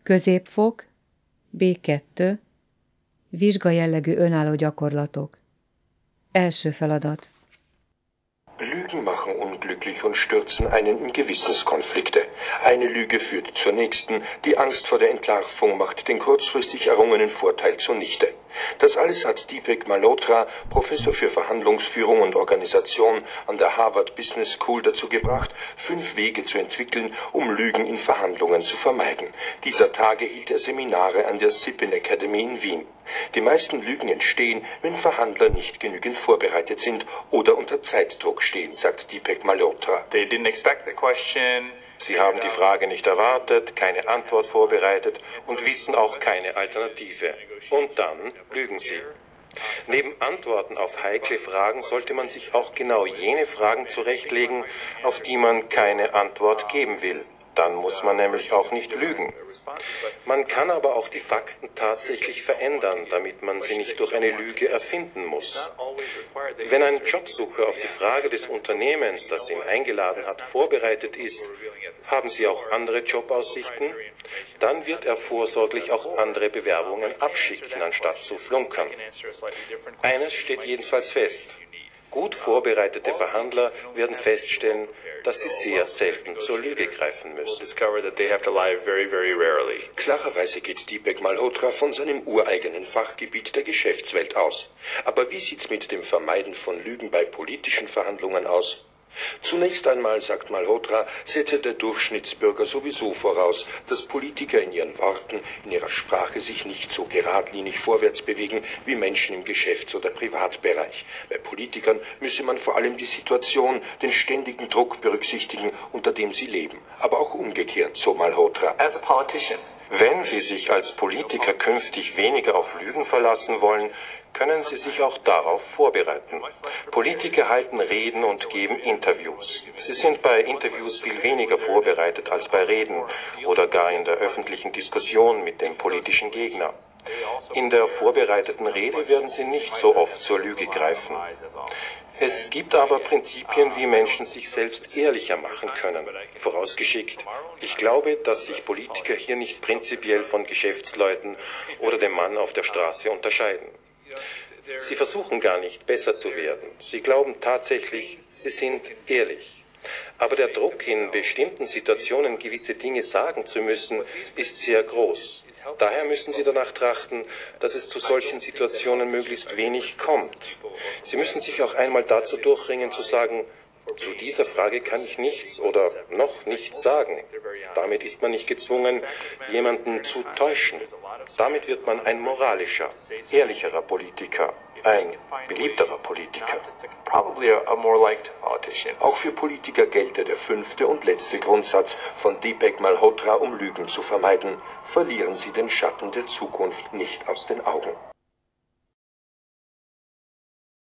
Középfok, B2, vizsgajellegű önálló gyakorlatok. Első feladat. Lügen machen unglücklich und stürzen einen in Gewissenskonflikte. Eine Lüge führt zur nächsten, die Angst vor der Entlarvung macht den kurzfristig errungenen Vorteil zunichte. Das alles hat Deepak Malhotra, Professor für Verhandlungsführung und Organisation an der Harvard Business School, dazu gebracht, 5 Wege zu entwickeln, um Lügen in Verhandlungen zu vermeiden. Dieser Tage hielt er Seminare an der Sipin Academy in Wien. Die meisten Lügen entstehen, wenn Verhandler nicht genügend vorbereitet sind oder unter Zeitdruck stehen, sagt Deepak Malhotra. They didn't expect the question. Sie haben die Frage nicht erwartet, keine Antwort vorbereitet und wissen auch keine Alternative. Und dann lügen sie. Neben Antworten auf heikle Fragen sollte man sich auch genau jene Fragen zurechtlegen, auf die man keine Antwort geben will. Dann muss man nämlich auch nicht lügen. Man kann aber auch die Fakten tatsächlich verändern, damit man sie nicht durch eine Lüge erfinden muss. Wenn ein Jobsucher auf die Frage des Unternehmens, das ihn eingeladen hat, vorbereitet ist, haben Sie auch andere Jobaussichten? Dann wird er vorsorglich auch andere Bewerbungen abschicken, anstatt zu flunkern. Eines steht jedenfalls fest. Gut vorbereitete Verhandler werden feststellen, dass sie sehr selten zur Lüge greifen müssen. Klarerweise geht Deepak Malhotra von seinem ureigenen Fachgebiet der Geschäftswelt aus. Aber wie sieht's mit dem Vermeiden von Lügen bei politischen Verhandlungen aus? Zunächst einmal, sagt Malhotra, setze der Durchschnittsbürger sowieso voraus, dass Politiker in ihren Worten, in ihrer Sprache sich nicht so geradlinig vorwärts bewegen wie Menschen im Geschäfts- oder Privatbereich. Bei Politikern müsse man vor allem die Situation, den ständigen Druck berücksichtigen, unter dem sie leben. Aber auch umgekehrt, so Malhotra. As a politician, Wenn Sie sich als Politiker künftig weniger auf Lügen verlassen wollen, können Sie sich auch darauf vorbereiten. Politiker halten Reden und geben Interviews. Sie sind bei Interviews viel weniger vorbereitet als bei Reden oder gar in der öffentlichen Diskussion mit dem politischen Gegner. In der vorbereiteten Rede werden Sie nicht so oft zur Lüge greifen. Es gibt aber Prinzipien, wie Menschen sich selbst ehrlicher machen können. Vorausgeschickt, ich glaube, dass sich Politiker hier nicht prinzipiell von Geschäftsleuten oder dem Mann auf der Straße unterscheiden. Sie versuchen gar nicht, besser zu werden. Sie glauben tatsächlich, sie sind ehrlich. Aber der Druck, in bestimmten Situationen gewisse Dinge sagen zu müssen, ist sehr groß. Daher müssen Sie danach trachten, dass es zu solchen Situationen möglichst wenig kommt. Sie müssen sich auch einmal dazu durchringen, zu sagen, zu dieser Frage kann ich nichts oder noch nichts sagen. Damit ist man nicht gezwungen, jemanden zu täuschen. Damit wird man ein moralischer, ehrlicherer Politiker, ein beliebterer Politiker. probably a more liked politician. Auch für Politiker gelte der 5. und letzte Grundsatz von Deepak Malhotra, um Lügen zu vermeiden. Verlieren Sie den Schatten der Zukunft nicht aus den Augen.